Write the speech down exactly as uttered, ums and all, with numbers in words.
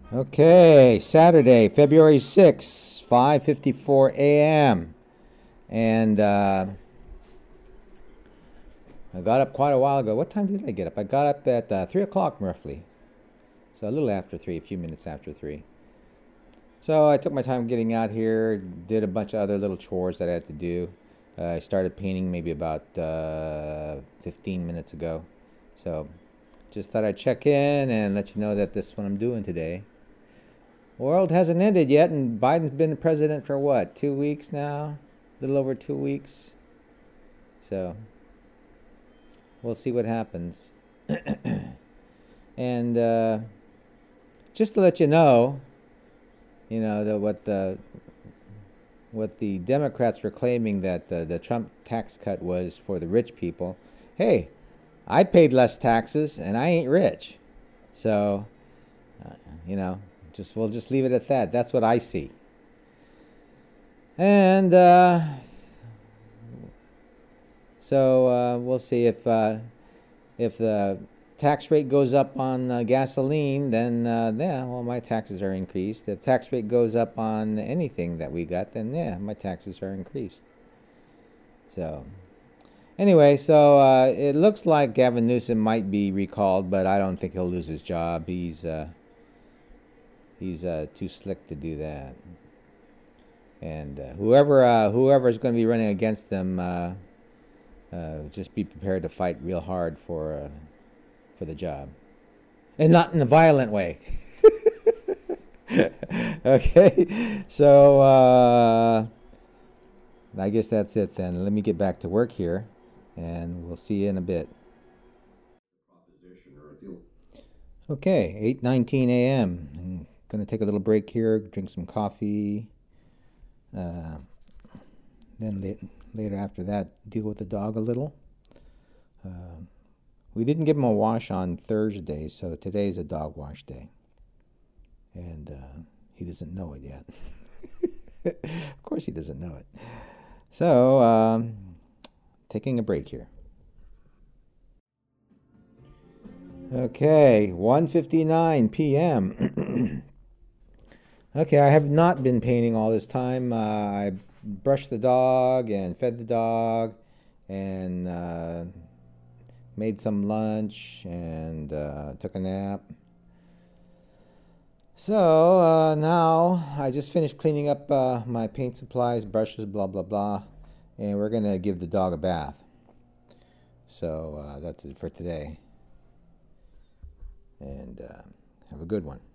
Okay, Saturday, February sixth, five fifty-four a m And uh, I got up quite a while ago. What time did I get up? I got up at uh, three o'clock roughly. So a little after three, a few minutes after three. So I took my time getting out here, did a bunch of other little chores that I had to do. Uh, I started painting maybe about uh, fifteen minutes ago. So just thought I'd check in and let you know that this is what I'm doing today. The world hasn't ended yet, and Biden's been the president for what, two weeks now? A little over two weeks. So we'll see what happens. And uh, just to let you know, you know, the, what the what the Democrats were claiming that the, the Trump tax cut was for the rich people. Hey, I paid less taxes, and I ain't rich. So, uh, you know, just we'll just leave it at that. That's what I see. And uh, so uh, we'll see if uh, if the tax rate goes up on uh, gasoline, then uh, yeah, well, my taxes are increased. If tax rate goes up on anything that we got, then yeah, my taxes are increased. So anyway, so uh, it looks like Gavin Newsom might be recalled, but I don't think he'll lose his job. He's uh, he's uh, too slick to do that. And uh, whoever uh, whoever is going to be running against him, uh, uh, just be prepared to fight real hard for uh, for the job, and not in a violent way. Okay, so uh, I guess that's it then. Let me get back to work here, and we'll see you in a bit. Okay, eight nineteen a m I'm gonna take a little break here, drink some coffee. Uh, then la- later after that, deal with the dog a little. Uh, we didn't give him a wash on Thursday, so today's a dog wash day. And uh, he doesn't know it yet. Of course he doesn't know it. So, um, taking a break here. Okay, one fifty-nine p m Okay, I have not been painting all this time. Uh, I brushed the dog and fed the dog and uh, made some lunch and uh, took a nap. So uh, now I just finished cleaning up uh, my paint supplies, brushes, blah, blah, blah, and we're going to give the dog a bath. So uh, that's it for today. And uh, have a good one.